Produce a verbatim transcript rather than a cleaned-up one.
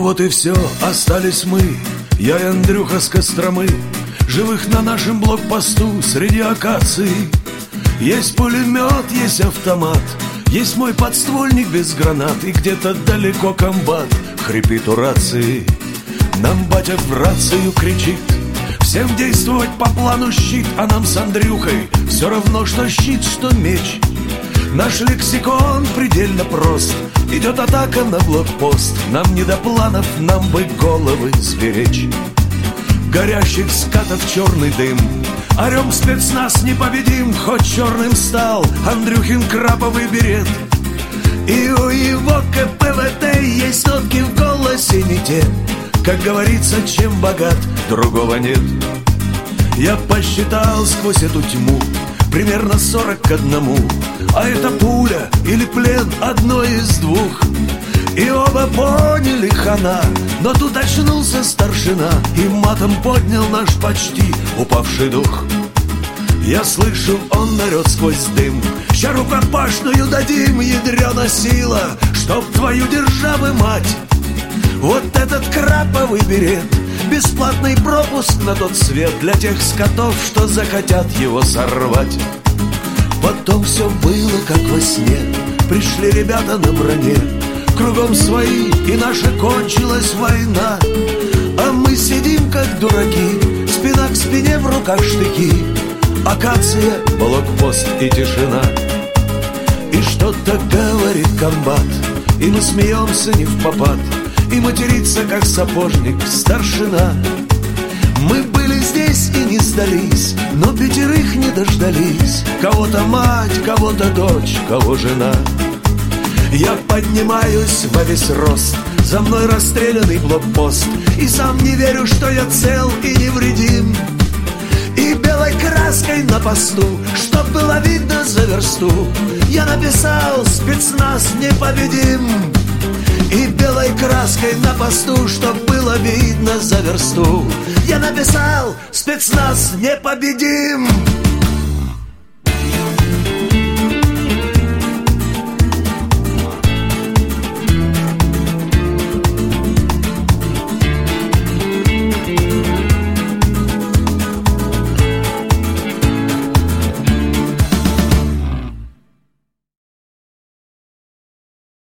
вот и все, остались мы, я и Андрюха с Костромы, живых на нашем блокпосту среди акаций. Есть пулемет, есть автомат, есть мой подствольник без гранат, и где-то далеко комбат хрипит у рации. Нам батя в рацию кричит: всем действовать по плану щит, а нам с Андрюхой все равно, что щит, что меч. Наш лексикон предельно прост, идет атака на блокпост. Нам не до планов, нам бы головы сберечь. Горящих скатов черный дым, орем спецназ непобедим, хоть черным стал Андрюхин краповый берет. И у его ка пэ вэ тэ есть нотки в голосе не те. Как говорится, чем богат, другого нет. Я посчитал сквозь эту тьму примерно сорок к одному, а это пуля или плен, одно из двух. И оба поняли хана, но тут очнулся старшина и матом поднял наш почти упавший дух. Я слышу, он орет сквозь дым: ща рукопашную дадим, ядрена сила, чтоб твою державы мать. Вот этот краповый берет, бесплатный пропуск на тот свет для тех скотов, что захотят его сорвать. Потом все было как во сне, пришли ребята на броне, кругом свои, и наша кончилась война. А мы сидим как дураки, спина к спине, в руках штыки, акация, блокпост и тишина. И что-то говорит комбат, и мы смеемся не впопад, и матерится как сапожник старшина. Мы были здесь и не сдались, но пятерых не дождались. Кого-то мать, кого-то дочь, кого жена. Я поднимаюсь во весь рост, за мной расстрелянный блокпост, и сам не верю, что я цел и невредим. И белой краской на посту, чтоб было видно за версту, я написал: спецназ непобедим. И белой краской на посту, чтоб было видно за версту, я написал: спецназ непобедим.